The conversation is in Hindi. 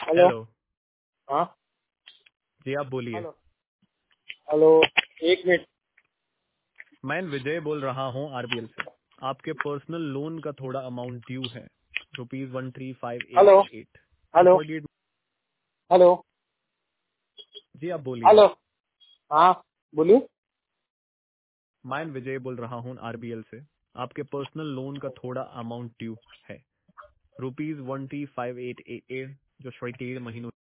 हेलो। हेलो। हाँ। जी आप बोलिए। हेलो। हेलो। एक मिनट। मैं विजय बोल रहा हूँ आरबीएल से। आपके पर्सनल लोन का थोड़ा अमाउंट ड्यू है, हेलो। ₹135,888 इन हेलो। 48। हेलो। जी आप बोलिए। हेलो। हाँ, बोलिए। मैं विजय बोल रहा हूँ आरबीएल से। आपके पर्सनल लोन का थोड़ा अमाउंट ड्यू है, ₹135,888 जो 48 महीनों